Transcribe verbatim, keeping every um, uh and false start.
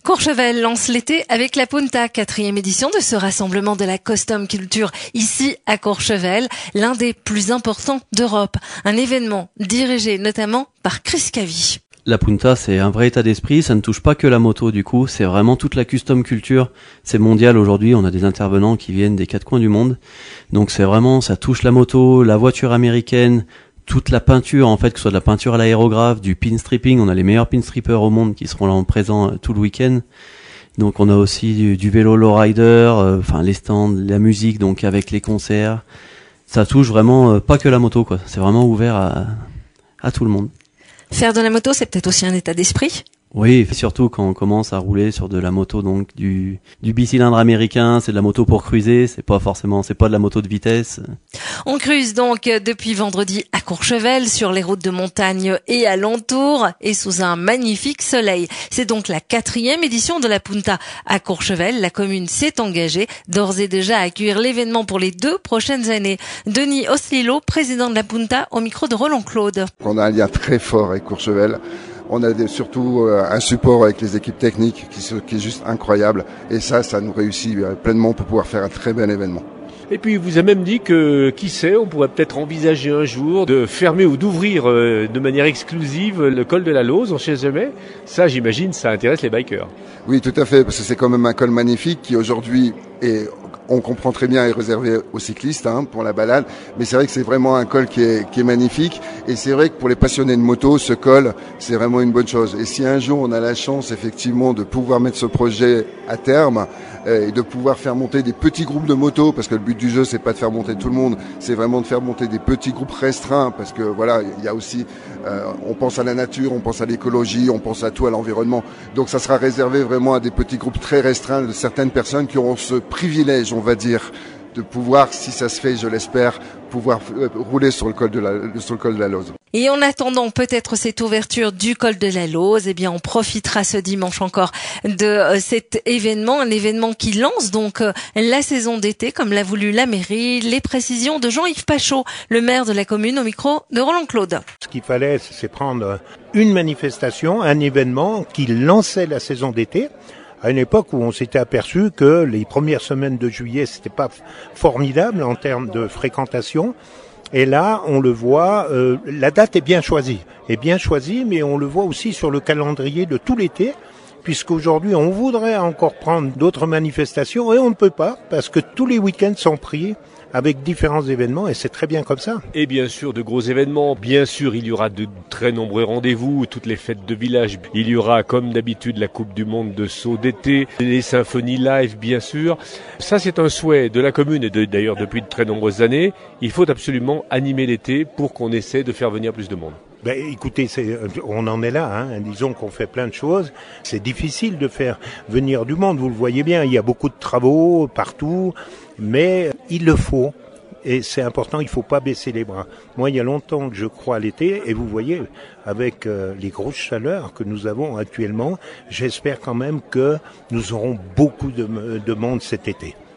Courchevel lance l'été avec la Punta, quatrième édition de ce rassemblement de la custom culture ici à Courchevel, l'un des plus importants d'Europe. Un événement dirigé notamment par Chris Cavie. La Punta, c'est un vrai état d'esprit, ça ne touche pas que la moto du coup, c'est vraiment toute la custom culture, c'est mondial aujourd'hui, on a des intervenants qui viennent des quatre coins du monde, donc c'est vraiment, ça touche la moto, la voiture américaine, toute la peinture en fait, que ce soit de la peinture à l'aérographe, du pinstripping, on a les meilleurs pinstrippers au monde qui seront là en présent tout le week-end, donc on a aussi du, du vélo lowrider, euh, enfin les stands, la musique, donc avec les concerts, ça touche vraiment euh, pas que la moto quoi, c'est vraiment ouvert à, à tout le monde. Faire de la moto, c'est peut-être aussi un état d'esprit. Oui, surtout quand on commence à rouler sur de la moto, donc du du bicylindre américain, c'est de la moto pour cruiser, c'est pas forcément, c'est pas de la moto de vitesse. On cruise donc depuis vendredi à Courchevel sur les routes de montagne et alentours et sous un magnifique soleil. C'est donc la quatrième édition de la Punta à Courchevel. La commune s'est engagée d'ores et déjà à accueillir l'événement pour les deux prochaines années. Denis Oslilo, président de la Punta, au micro de Roland Claude. On a un lien très fort avec Courchevel. On a des, surtout euh, un support avec les équipes techniques qui, qui est juste incroyable. Et ça, ça nous réussit euh, pleinement pour pouvoir faire un très bel événement. Et puis, il vous a même dit que, qui sait, on pourrait peut-être envisager un jour de fermer ou d'ouvrir euh, de manière exclusive le col de la Lose, on ne sait jamais. Ça, j'imagine, ça intéresse les bikers. Oui, tout à fait, parce que c'est quand même un col magnifique qui aujourd'hui est... On comprend très bien, est réservé aux cyclistes hein, pour la balade, mais c'est vrai que c'est vraiment un col qui est, qui est magnifique. Et c'est vrai que pour les passionnés de moto, ce col, c'est vraiment une bonne chose. Et si un jour on a la chance effectivement de pouvoir mettre ce projet à terme euh, et de pouvoir faire monter des petits groupes de motos, parce que le but du jeu c'est pas de faire monter tout le monde, c'est vraiment de faire monter des petits groupes restreints, parce que voilà, il y a aussi, euh, on pense à la nature, on pense à l'écologie, on pense à tout, à l'environnement. Donc ça sera réservé vraiment à des petits groupes très restreints de certaines personnes qui auront ce privilège, on va dire, de pouvoir, si ça se fait, je l'espère, pouvoir euh, rouler sur le col de la, sur le col de la Lose. Et en attendant peut-être cette ouverture du col de la Lose, eh bien on profitera ce dimanche encore de euh, cet événement, un événement qui lance donc euh, la saison d'été comme l'a voulu la mairie. Les précisions de Jean-Yves Pachot, le maire de la commune, au micro de Roland Claude. Ce qu'il fallait, c'est prendre une manifestation, un événement qui lançait la saison d'été. À une époque où on s'était aperçu que les premières semaines de juillet, c'était pas formidable en termes de fréquentation. Et là, on le voit, euh, la date est bien choisie, est bien choisie, mais on le voit aussi sur le calendrier de tout l'été, puisqu'aujourd'hui, on voudrait encore prendre d'autres manifestations et on ne peut pas, parce que tous les week-ends sont pris avec différents événements et c'est très bien comme ça. Et bien sûr, de gros événements. Bien sûr, il y aura de très nombreux rendez-vous, toutes les fêtes de village. Il y aura, comme d'habitude, la Coupe du Monde de saut d'été, les symphonies live, bien sûr. Ça, c'est un souhait de la commune et de, d'ailleurs depuis de très nombreuses années. Il faut absolument animer l'été pour qu'on essaie de faire venir plus de monde. Ben, écoutez, c'est, on en est là, hein. Disons qu'on fait plein de choses. C'est difficile de faire venir du monde, vous le voyez bien. Il y a beaucoup de travaux partout, mais il le faut. Et c'est important, il ne faut pas baisser les bras. Moi, il y a longtemps que je crois à l'été, et vous voyez, avec euh, les grosses chaleurs que nous avons actuellement, j'espère quand même que nous aurons beaucoup de, de monde cet été.